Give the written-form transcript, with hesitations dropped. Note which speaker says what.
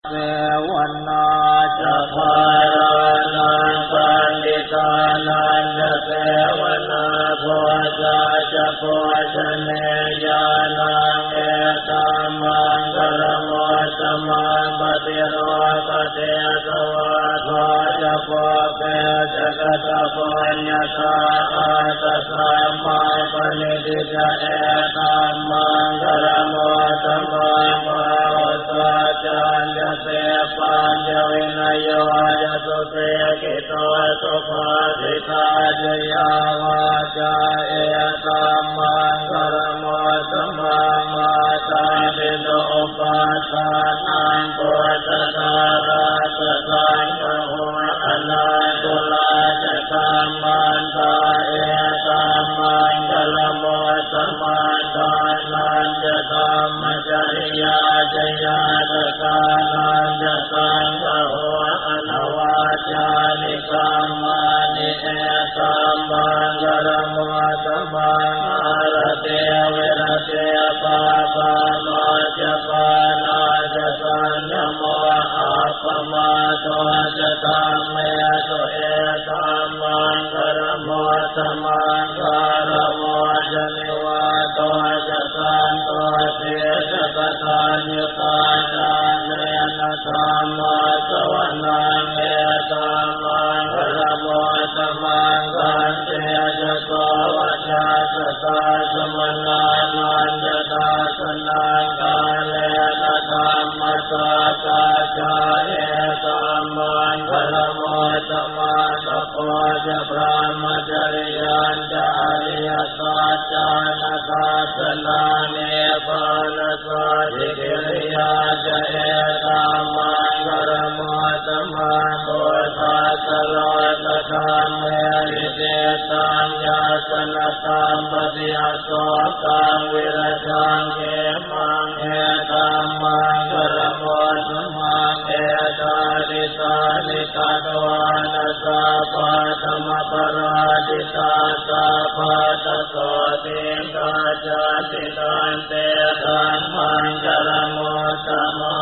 Speaker 1: เสวนาจะพารานังปันติตานันจะเสวนาโพชาจะโพชเนยานังเอตัมมังกรโมสมาปฏิโรปเตสวะโทจะโพเปจะกตปัญญาตาอาตสัมมาปณิทิจะเอตัมมังกรโมสมาปะโสจันจะเสปัญญวินัยโยจะสุเตกิโตสุภาสิตาจยาวาจาเอตัมมังกรโมสมามาตาปิโตปัสสานังปุตตะราสสังฆโหอนาตุลาจะตัมมันตาเอตัมมังกรโมสมาทานันจะตัมมจริยาจยาตกานันจะสังฆโหอนวาจานิกรรมานิเอตัมมังกรโมสมาอารเตเวรเตปาปาโนจะปานาจะสัญญโมอัปปมาโตจะธัมเมตุเอตัมมังกรโมสมาการโมจะนิวาโตจะสันโตเสจะกตัญญูตาจารเนนะธัมมาสวนังเอตัมมังกรโมสมากันเตจะโตวัชชาสตาสมนานันจะตาสนังกาเลนะธัมมัสสะกาจาเอตัมมังกรโมสมาสัพพะจะพระมจริยัญจะอริยสัจจานะคาสนาเนปานะสาธิกิริยาจะเอตัมมังกรโมสมาโพธัสสะโลกธรรมเมหิเตตัญญาสนะตัมปฏิอาโสกังวิรัชังเขมังเอตัมมังกรโมสมาเอตาลิสาลิกาตวานะสาปะธรรมปราดิตาสาปะตะโสติกาจติตันเตตัมมังกรโมสมา